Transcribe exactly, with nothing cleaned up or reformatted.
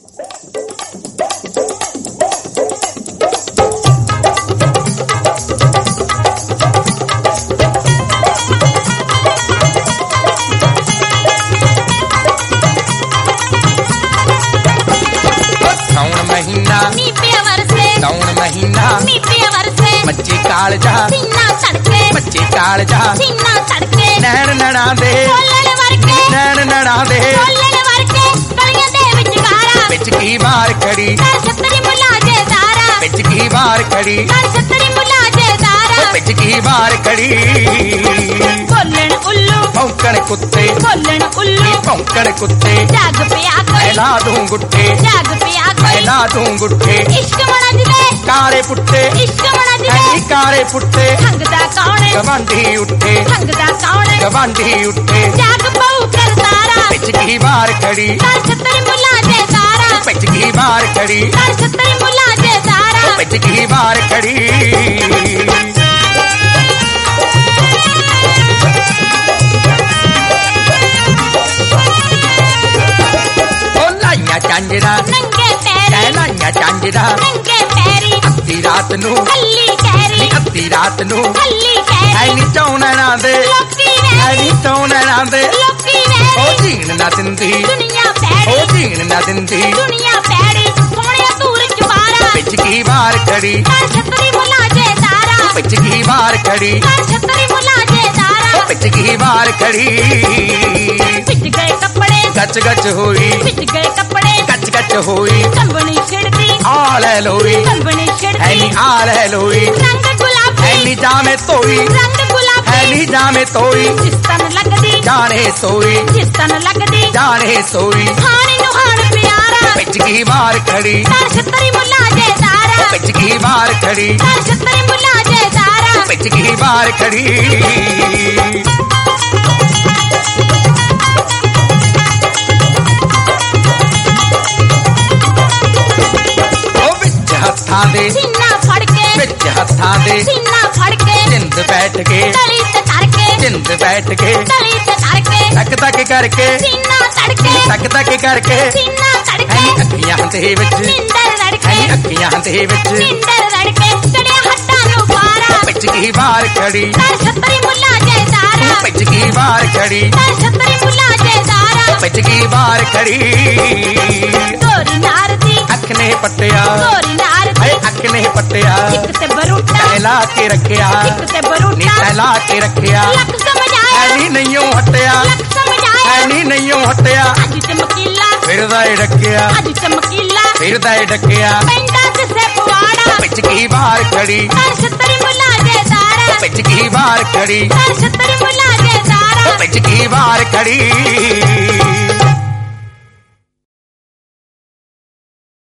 मच्छी काल जा मच्छी काल जा नैन नड़ा दे नैन नड़ा दे बिच की बार खड़ी बिच की बार खड़ी बिच की बार खड़ी बोलन उल्लू भौंकण कुत्ते बोलन उल्लू भौंकण कुत्ते जाग पिया फैला दूं गुट्ठे जाग पिया फैला दूं गुट्ठे इश्क मना दिले कारे पुट्टे इश्क मना दिले कारे पुट्टे हंगदा कौन है गवांढी उठे हंगदा कौन है गवांढी उठे जाग बहु कर सारा बिच की बार खड़ी कर छतरी मुला दे सारा बिच की बार खड़ी कर छतरी मुला दे सारा बिच की बार खड़ी चांजरा नंगे पैरी लाइया चांजरा नंगे पैरी अद्धी रात नू हल्ली कैरी अद्धी रात नू हल्ली कैरी ऐनी चौनना दे लोकी ऐनी चौनना दे लोकी ओ जीन ना दिंदी दुनिया पैरी ओ जीन ना दिंदी दुनिया पैरी सोने दूर चुबारा बिच की बार खड़ी कर छतरी मुला दे सारा बिच की बार खड़ी कर छतरी मुला दे सारा बिच की बार खड़ी पिट गए कपड़े गच गच होई पिट गए कपड़े गच गच होई संबनी छिड़ती आ ले लोई संबनी छिड़ती ऐनी आ ले लोई रंग गुलाबी ऐनी जामे तोई रंग गुलाबी ऐनी जामे तोई जिस तन लगदी जाने सोई जिस तन लगदी जाने सोई खाने नु हाण प्यारा बिच की बार खड़ी कर छतरी मुला दे सारा बिच की बार खड़ी कर छतरी मुला दे सारा बिच की बार खड़ी हत्थां दे सीना फड़ के विच हत्थां दे सीना फड़ के जिंद बैठ के तली ते करके जिंद बैठ के तली ते करके तक तक करके सीना तड़के तक तक करके सीना तड़के अखियां दे विच निंदर लड़के अखियां दे विच निंदर लड़के कड़े हट्टां नु पारा बिच की बार खड़ी कर छतरी मुला दे सारा बिच की बार खड़ी कर छतरी मुला दे सारा बिच की बार खड़ी गोरी नार दी अख ने पट्टिया गोरी नार दी अख ने पट्टिया एक ते बरूटा तैला के रखिया एक ते नी बरूटा तैला के रखिया लक समझाया ऐनी नहियों हटिया लक समझाया ऐनी नहियों हटिया अज चमकीला फिरदा ए डकिया अज चमकीला फिरदा ए डकिया पेंडा ते से पवाड़ा बिच की बार खड़ी कर छतरी मुला दे सारा बिच की बार खड़ी कर छतरी मुला दे सारा बिच की बार खड़ी